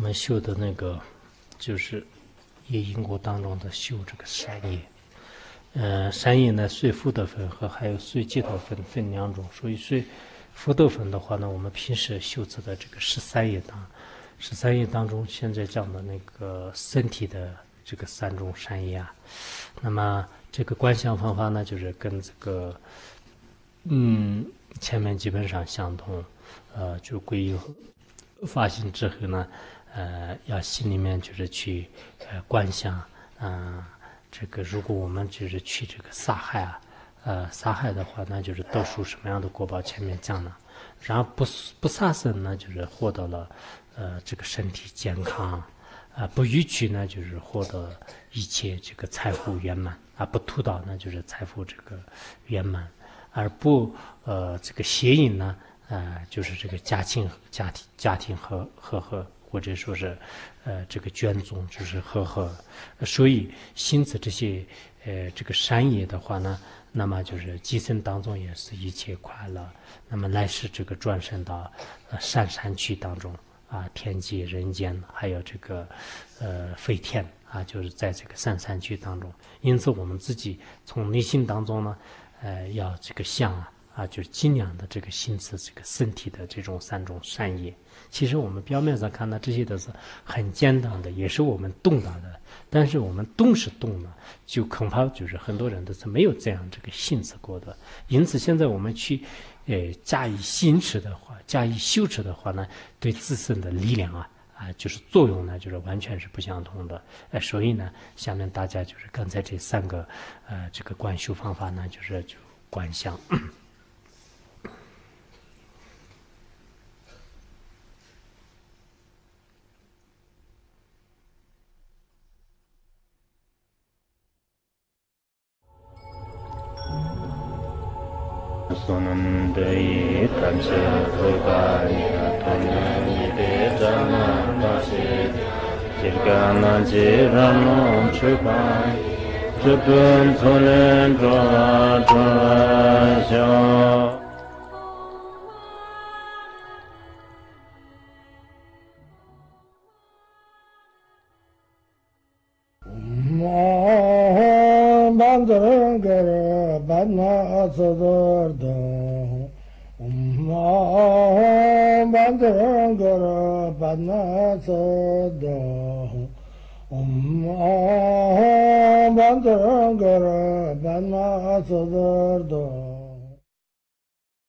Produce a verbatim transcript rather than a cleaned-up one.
们修的那个就是业因果当中的修这个善业。呃，善业呢，随福德分和还有随戒德分分两种。所以随福德分的话呢，我们平时修持的这个十三业当，十三业当中，现在讲的那个身体的这个三种善业啊，那么这个观想方法呢，就是跟这个嗯前面基本上相同。呃，就皈依发心之后呢，呃，要心里面就是去呃观想，嗯、呃，这个如果我们就是去这个杀害啊，呃，杀害的话，那就是得出什么样的果报？前面讲了，然后不不杀生呢，就是获得了呃这个身体健康，啊、呃，不逾矩呢，就是获得一切这个财富圆满，啊，不屠刀呢，就是财富这个圆满，而不呃这个邪淫呢。呃，就是这个家庭、家庭、家庭和和和，或者说是，呃，这个眷宗就是和和，所以因此这些呃这个善业的话呢，那么就是今生当中也是一切快乐，那么来世这个转生到呃善山区当中啊，天界、人间，还有这个呃飞天啊，就是在这个善山区当中。因此我们自己从内心当中呢，呃，要这个想啊。啊，就是尽量的这个心思，这个身体的这种三种善业。其实我们表面上看到这些都是很简单的，也是我们动到的。但是我们动是动了，就恐怕就是很多人都是没有这样这个心思过的。因此，现在我们去，呃，加以行持的话，加以修持的话呢，对自身的力量啊啊，就是作用呢，就是完全是不相同的。呃，所以呢，下面大家就是刚才这三个呃这个观修方法呢，就是就观想。 Sonam dei tamse rugai tonne de jana pase jirgana jirano chupai chupun solen dra dra sha Bandar Badna Sadarda Om Bandar Badna Sada Om Bandar Badna Sadarda